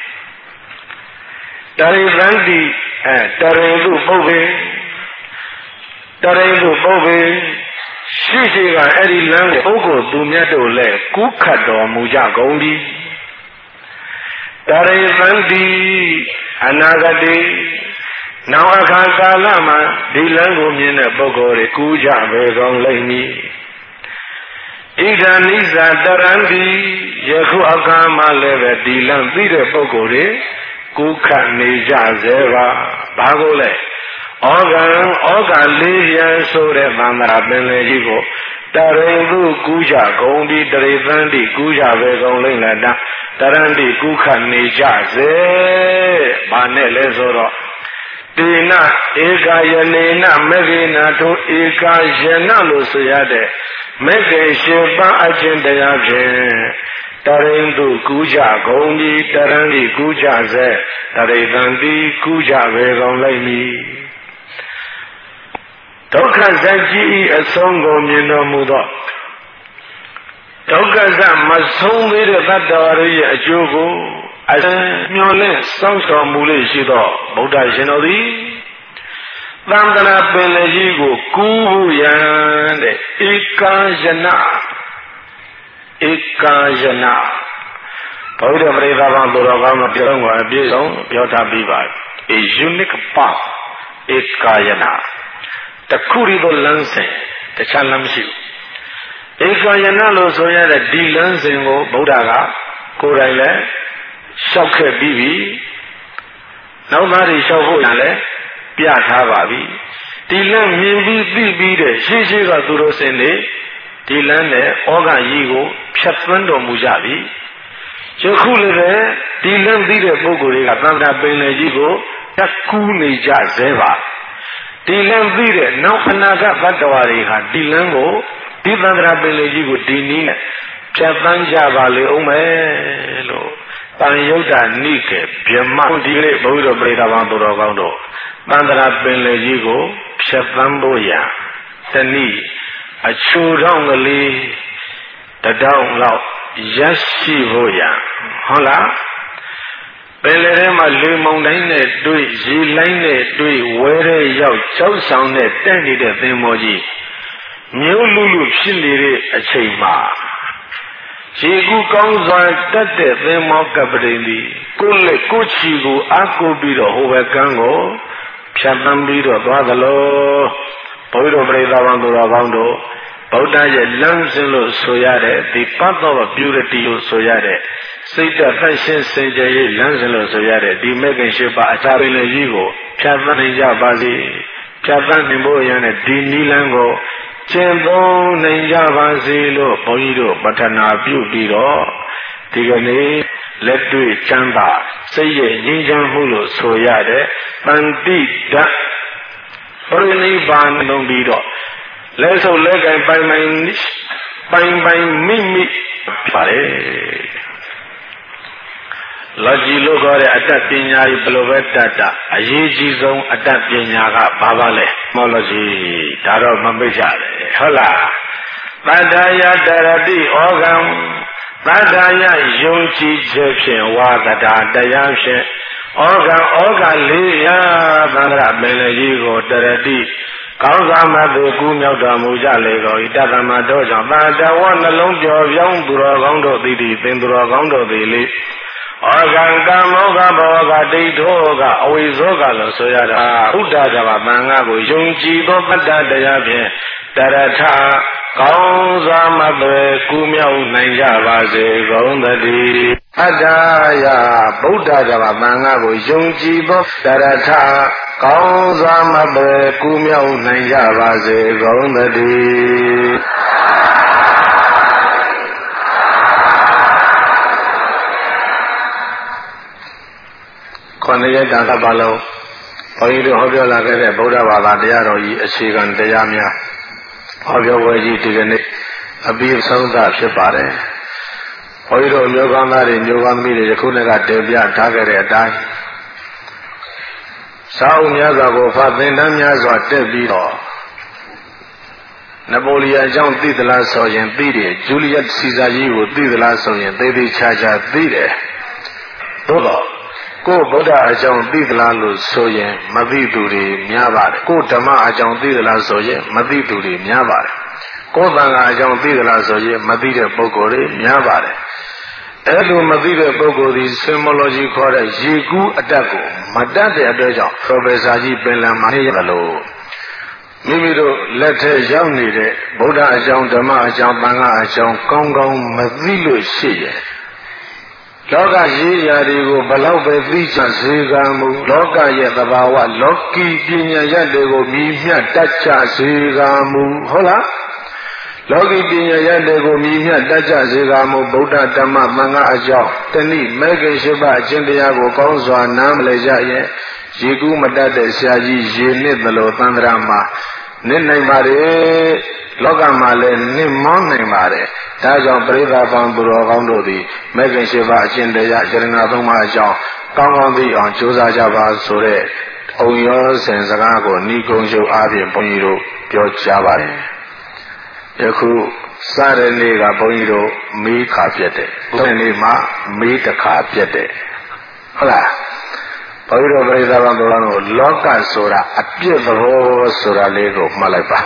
တရိသန္တိအဲတရိသုပုပ္ပေတရိသုပုပ္ပေရှိရှိကအဲ့ဒီလမ်းကိုပုဂ္ဂိုလ်သူမြတ်တို့လည်းကူးခတ်တော်မူကြကုန်သည်တရိသန္တိအနာဂတိနောက်အခါကာလမှာဒီလမ်းကိုမြင်တဲ့ပုဂ္ဂိုလ်တွေကူးကြပဲကောင်းလိမ့်မည်ဣဒာနိစ္စတရံတိယခုအခါမှာလည်းပဲဒီလမ်းသိတဲ့ပုဂ္ဂိုလ်တွေကူးခတ်နေကြစေပါဘာကိုလဲဩဃံဩဃလေးရန်ဆိုတဲ့သံဃာပင်လေကြီးကိုတရိသုကူးကြကုန်ဒီတရိသန္တိကူးကြပဲကောင်းလိမ့်လားတတရံတိကူးခတ်နေကြစေဘာနဲ့လဲဆိုတော့တေနဧကယနေနမေဂေနာထိုဧကယနလို့ဆိုရတဲ့မေဂေရှင်ပန်းအချင်းတရားဖြင့်တရိန်သူကူးကြကုန်ပြီတရံတိကူးကြစေတရိသံတိကူးကြပဲကောင်းလိုက်မည်ဒုက္ခဇတ်ကြီးအဆုံးကိုမြင်တော်မူသောဒုက္ခဇတ်မဆုံးသေးတဲ့တတ္တဝရရဲ့အကျိုးကိုအမျော်လင့်စောင့်တော်မူလေရှိသောဗုဒ္ဓရှင်တော်သည်သံဃာပင်လေကြီးကိုကူးဖို့ရန်တဲ့ဧကာယနာဧကာယနာဘုရားပရိသတ်ဘာသူတော်ကောင်းတို့ပြောတော့အပြည့်စုံပြောထားပြီးပါ a unique path ဧကာယနာတခုတည်းသောလမ်းစဉ်တခြားလမ်းမရှိဘူးဧကာယနာလို့ဆိုရတဲ့ဒီလမ်းစဉ်ကိုဗုဒ္ဓကကိုယ်တိုင်လည်းလျှောက်ခဲ့ပြီးပြီနောက်သားတွေလျှောက်ဖို့လည်းပြထားပါပြီဒီလမ်းမြင်ပြီးသိပြီးတဲ့ရှေးရှေးကသူတို့စင်နေဒီလမ်းနဲ့ဩဃကြီးကိုဖြတ်သွင်းတော်မူကြပြီယခုလည်းပဲဒီလမ်းသိတဲ့ပုဂ္ဂိုလ်တွေကသံဃာပင်လေကြီးကိုတက်ကူးနေကြသေးပါဒီလမ်းသိတဲ့နောက်အနာဂတ်ဘတ်တော်တွေဟာဒီလမ်းကိုဒီသံဃာပင်လေကြီးကိုဒီနည်းနဲ့ဖြတ်သန်းကြပါလေဦးမယ်လို့တန်ယုတ်တာနိကေဗြဟ္မဒီလေဘုရားပရိသတ်ဘာသူတော်ကောင်းတို့သံဃာပင်လေကြီးကိုဖြတ်သန်းဖို့ရတနည်းအချိုတောင်းကလေးတတောင်းလောက်ရရှိဖို့ရဟုတ်လားပင်လေထဲမှာလေမုန်တိုင်းနဲ့တွေ့ရေလိုင်းနဲ့တွေ့ဝဲတဲ့ရောက်ကြောက်ဆောင်နဲ့တက်နေတဲ့သင်္ဘောကြီးမြို့လူလူဖြစ်နေတဲ့အချိန်မှာရေကူးကောင်းစွာတက်တဲ့သင်္ဘောကပ္ပတိန်သည်ကိုယ်လက်ကိုယ်ချီကိုအားကိုးပြီးတော့ဟိုဘက်ကမ်းကိုဖြတ်သန်းပြီးတော့သွားသလိုဘုရားပရိသတ်ဘာသူတော်ကောင်းတို့ဗုဒ္ဓရဲ့လမ်းစဉ်လို့ဆိုရတဲ့ဒီ path of purity လို့ဆိုရတဲ့စိတ်သက်သက်ရှင်းစင်ကြယ်ရေးလမ်းစဉ်လို့ဆိုရတဲ့ဒီမေခင်ရှိပါအခြားပင်လေကြီးကိုဖြတ်သန်းနိုင်ကြပါစေဖြတ်သန်းနိုင်ဖို့ရတဲ့ဒီနိလန်းကိုကျင့်သုံးနိုင်ကြပါစေလို့ဘုန်းကြီးတို့ပဋ္ဌာနာပြုပြီးတော့ဒီကနေ့လက်တွေ့ချမ်းသာစိတ်ရဲ့ငြိမ်းချမ်းမှုလို့ဆိုရတဲ့ပန္တိဓာတ်ပရိနိဗ္ဗာန်လုံးပြီးတော့လက်ဆုပ်လက်ကင်ပိုင်ပိုင်ပိုင်ပိုင်မိမိပါလေလောကီလို့ခေါ်တဲ့အတတ်ပညာကြီးဘယ်လိုပဲတတ်တာအရေးကြီးဆုံးအတတ်ပညာကဘာပါလဲမောလောဂျီဒါတော့မမိတ်ကြတယ်ဟုတ်လားသတ္တယတရတိဩဃံသတ္တယယုံကြည်ခြင်းဖြင့်ဝါသတာတရားဖြင့်ဩဃံဩဃလေးရာသံဃာပင်လေကြီးကိုတရတိကောင်းစွာမသိကူးမြောက်တော်မူကြလေကုန်၏တတ္တမတော်ကြောင့်သာတဝနှလုံးကျော်ပြောင်းသူတော်ကောင်းတို့သည်သည်သင်သူတော်ကောင်းတို့သည်လေဩဃံကမောကဘောကဒိဋ္ဌောကအဝိဇောကလို့ဆိုရတာဘုဒ္ဓဓမ္မသံဃာကိုယုံကြည်သောပတ္တတရားဖြင့်တရထကောင်းစွာမပဲကူးမြောက်နိုင်ကြပါစေကုန်သတည်းအတ္တယဗုဒ္ဓဓမ္မသံဃာကိုယုံကြည်သောတရထကောင်းစွာမပဲကူးမြောက်နိုင်ကြပါစေကုန်သတည်းခொနည်းတန်ခါပါလုံးဘုန်းကြီးတို့ဟောပြောလာခဲ့တဲ့ဗုဒ္ဓဘာသာတရားတော်ကြီးအခြေခံတရားများဟောပြောဝဲကြီးဒီကနေ့အပြီးဆုံးသဖြစ်ပါတယ်ဘုန်းကြီးတို့မျိုးကောင်းသားတွေမျိုးကောင်းသမီးတွေယခုနေ့ကတင်ပြထားခဲ့တဲ့အတိုင်းစာအုပ်များစွာကိုဖတ်သင်တန်းများစွာတက်ပြီးတော့နပိုလီယံအကြောင်းသိသလားဆိုရင်သိတယ်ဂျူလီယက်စီဇာကြီးကိုသိသလားဆိုရင်သိသိချာချာသိတယ်သို့တော့ကိုယ်ဗုဒ္ဓအကြောင်းသိသလားလို့ဆိုရင်မသိသူတွေများပါတယ်ကိုယ်ဓမ္မအကြောင်းသိသလားဆိုရင်မသိသူတွေများပါတယ်ကိုယ်သံဃာအကြောင်းသိသလားဆိုရင်မသိတဲ့ပုဂ္ဂိုလ်တွေများပါတယ်အဲ့လိုမသိတဲ့ပုဂ္ဂိုလ်ဒီ symbology ခေါ်တဲ့ရေကူးအတက်ကိုမတတ်တဲ့အတွက်ကြောင့် professor ကြီးပင်လယ်မှာနေရတယ်လို့မိမိတို့လက်ထက်ရောက်နေတဲ့ဗုဒ္ဓအကြောင်းဓမ္မအကြောင်းသံဃာအကြောင်းကောင်းကောင်းမသိလို့ရှိရဲ့လောကရေးရာတွေကိုဘလောက်ပဲသိချစေကံမူလောကရဲ့သဘာဝလောကီပညာရက်တွေကိုမြည်မြတ်တတ်ချစေကံမူဟုတ်လားလောကီပညာရက်တွေကိုမြည်မြတ်တတ်ချစေကံမူဗုဒ္ဓဓမ္မသံဃာအကြောင်းတဏိမေခင်ရှိပါအချင်းတရားကိုကောင်းစွာနားမလည်ကြရဲ့ရေကူးမတတ်တဲ့ဆရာကြီးရေနစ်သလိုသံဃာမှာနစ်နိုင်ပါတယ်လောကမှာလည်းနစ်မောင်းနိုင်ပါတယ်ဒါကြောင့်ပရိသတ်ပေါင်းသူတော်ကောင်းတို့သည်မေခင်ရှိပါအရှင်တရားယရဏသုံးပါးအကြောင်းကောင်းကောင်းသိအောင်ကြိုးစားကြပါဆိုတဲ့အုံရောစင်စကားကိုဤကုံချုပ်အားဖြင့်ဘုန်းကြီးတို့ပြောကြပါတယ်ယခုစတဲ့နေ့ကဘုန်းကြီးတို့မေးခါပြတ်တယ်ဘုန်းကြီးမှာမေးတစ်ခါပြတ်တယ်ဟုတ်လားဘုန်းကြီးတို့ပရိသတ်ပေါင်းသူတော်တို့လောကဆိုတာအပြစ်သဘောဆိုတာလေးကိုမှတ်လိုက်ပါ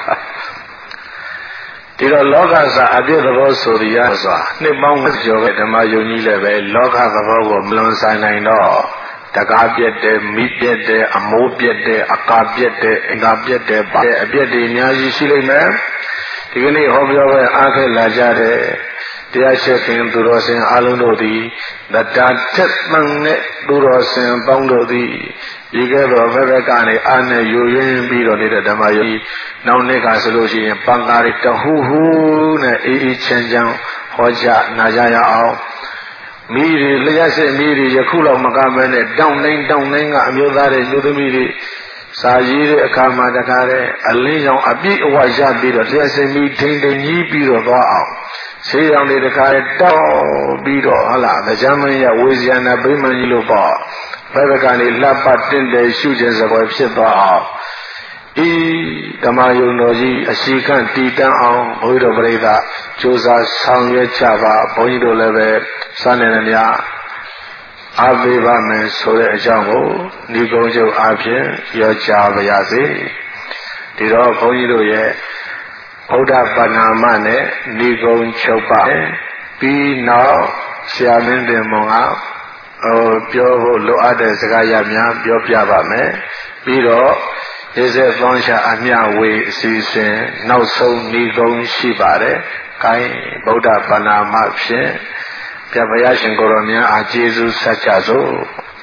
ဒီတော့လောကစာအပြည့်သဘောဆိုရစွာနှစ်ပေါင်းကျော်တဲ့ဓမ္မယုံကြီးလည်းပဲလောကသဘောကိုမလွန်ဆိုင်နိုင်တော့တကားပြက်တယ်မိပြက်တယ်အမိုးပြက်တယ်အကာပြက်တယ်အင်္ဂါပြက်တယ်ပါအပြက်တွေအများကြီးရှိလိမ့်မယ်ဒီကနေ့ဟောပြောပဲအားခဲလာကြတဲ့တရားရှိခင်သူတော်စင်အလုံးတို့သည်တတာထက်မှန်တဲ့သူတော်စင်ပေါင်းတို့သည်ဒီကဲတော့ဘက်ဘက်ကနေအာနဲ့ယူရင်းပြီးတော့နေတဲ့ဓမ္မယုံနောက်နေ့ကဆိုလို့ရှိရင်ပံကာရီတဟူဟူနဲ့အေးအေးချမ်းချမ်းဟောကြနာကြရအောင်မိတွေလျှက်စစ်မိတွေယခုလောက်မကမဲနဲ့တောင်းတိုင်းတောင်းတိုင်းကအမျိုးသားတွေလူသမီးတွေစာရေးတဲ့အခါမှာတကားတဲ့အလင်းရောင်အပြည့်အဝရပြီးတော့လျှက်စစ်မိထိန်ထိန်ကြီးပြီးတော့သွားအောင်ဆေးရောင်တွေတကားတောက်ပြီးတော့ဟလာကြမ်းမင်းရဝေဇယနာဗိမာန်ကြီးလို့ပေါ့ဘယ်ဘက်ကနေလှပတင့်တယ်ရှုခြင်းစပွဲဖြစ်သွားအောင်ဤဓမ္မယုံတော်ကြီးအရှိခန့်တည်တံ့အောင်ဘုန်းကြီးတို့ပြိဿကြိုးစားဆောင်ရွက်ကြပါဘုန်းကြီးတို့လည်းပဲစနေနေ့များအားပေးပါမယ်ဆိုတဲ့အကြောင်းကိုဒီကုန်းချုပ်အားဖြင့်ပြောကြားပါရစေဒီတော့ဘုန်းကြီးတို့ရဲ့ဗုဒ္ဓပဏာမနဲ့ဒီကုန်းချုပ်ပါပြီးနောက်ဆရာမင်းတင်မောင်ကဟိုပြောဖို့လိုအပ်တဲ့စကားရများပြောပြပါမယ်ပြီးတော့ရေစက်သွန်ရှာအမျှဝေအစီအစဉ်နောက်ဆုံးဤကုန်းရှိပါတယ်။ကိုင်းဗုဒ္ဓပဏာမဖြင့်ပြဘုရားရှင်ကိုယ်တော်များအားကျေးဇူးဆက်ကြစို့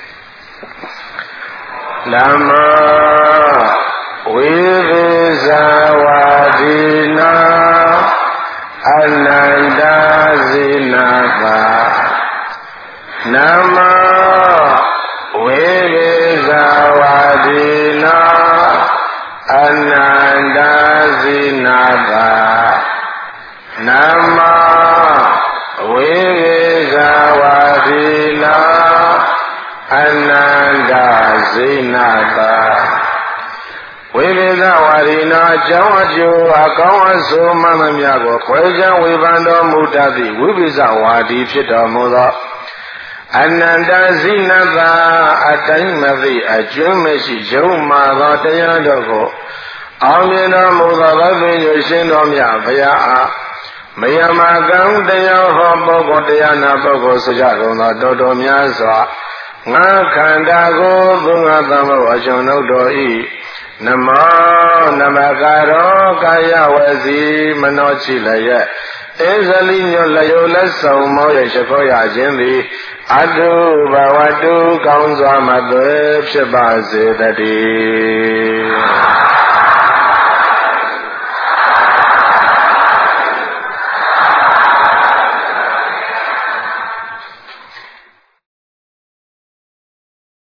။လမ္မာဝိသေဇဝါဒီနာအနန္တဇိနာပါနမဝိသေဇဝါဒီနာအနန္တဇိနာပါနမဝိသေဇဝါဒီနာအနန္တဇိနာပါဝိသေဇဝါဒီနာအကြောင်းအကျိုးအကောင်းအဆိုးမှန်သမျှကိုခွဲခြားဝေဖန်တော်မူတတ်သည့်ဝိသေဇဝါဒီဖြစ်တော်မူသောအနန္တဇိနတာအတိုင်းမသိအကျွမ်းမရှိယုံမာသောတရားတော်ကိုအောင်မြင်တော်မူသောသဗ္ဗညုရှင်တော်မြတ်ဘုရားအားမယမကံတရားဟောပုဂ္ဂိုလ်တရားနာပုဂ္ဂိုလ်ဆိုကြကုန်သောတော်တော်များစွာငါခန္ဓာကိုယ်သူငါသမုတ်အကျွန်ုပ်တော်ဤနမောနမကာရောကာယဝစီမနောချိလယဧဇလိညွလျုလက်ဆောင်မောရရှိခိုးရခြင်းသည်အတုဘဝတုကောင်းစွာမသွေဖြစ်ပါစေတည်း